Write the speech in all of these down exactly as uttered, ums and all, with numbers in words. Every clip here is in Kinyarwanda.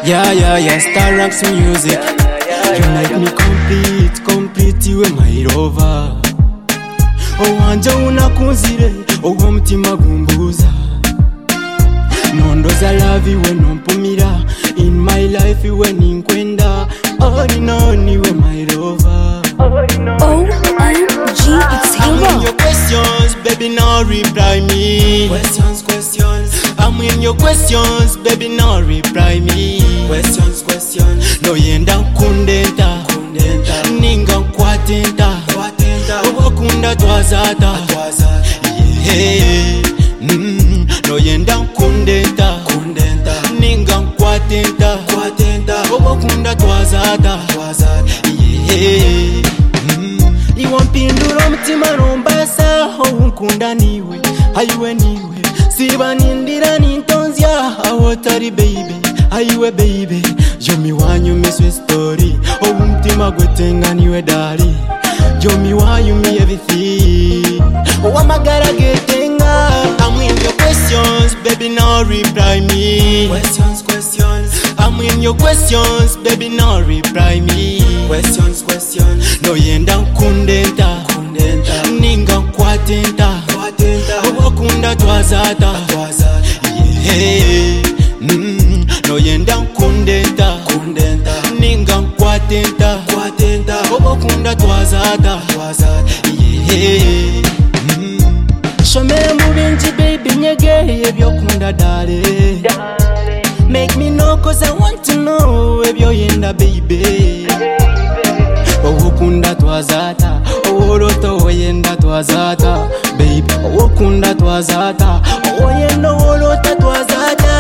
Yeah, yeah, yeah, Star Rocks music. You make me complete, complete, you my lover. Oh, wanja unakunzire, oh, mutima gumbuza. Nondoza love you when umpumira. In my life you when inkwenda. Oh, no, you my lover. O M G, it's I'm in Halo. your questions, baby, now reply me. Questions, questions. I'm in your questions, baby, now reply me. Questions, questions. No yenda kundenta, kundenta. Ninga kwatenta, kwatenta. Wakunda twazata, twazata. Yeah. Mm. No yenda kundenta, kundenta. Ninga kwatenta, kwatenta. Wakunda twazata, twazata. Yeah. Niwampindura umutima rombasa unkunda niwe ayiwe niwe siba nindira nintonzya aho tari baby ayiwe baby yo miwanyu miswe story umutima gwetenga niwe dali yo miwanyu mi everything owamagara getenga. I'm in your questions, baby, now reply me. Questions, questions. I'm in your questions, baby, now reply me. Questions, questions. No yenda kundenta, kundenta. Ninga kwatenta, kwatenta. Wakunda twazata, twazata. Yeah. Mm. No yenda kundenta, kundenta. Ninga kwatenta, kwatenta. Wakunda twazata, twazata. Yeah. Shome mubinji baby nyege ebyokunda dale. Make me know cause I want to know ebyo yenda baby. Owokunda twazata, owoloto oyenda twazata. Baby, owokunda twazata, oyenda owolota twazata.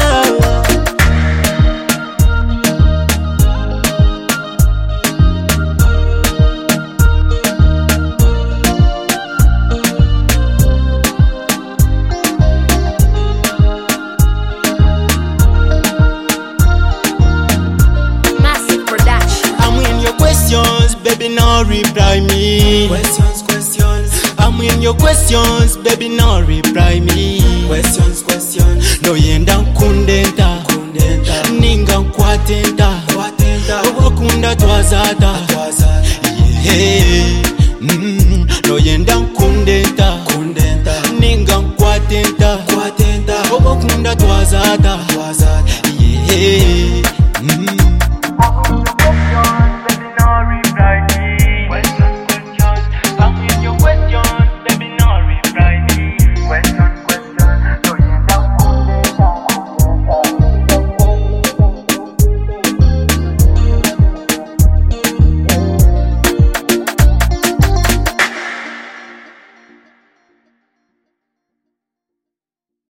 Questions, baby, now reply me. Questions, questions. I'm in your questions, baby, now reply me. Questions, questions. No yenda kundenta, kundenta. Ninga kwatenta, kwatenta. Wakunda twazata, twazata. Yeah. Mm. No yenda kundenta, kundenta. Ninga kwatenta, kwatenta. Wakunda twazata, twazata. Yeah.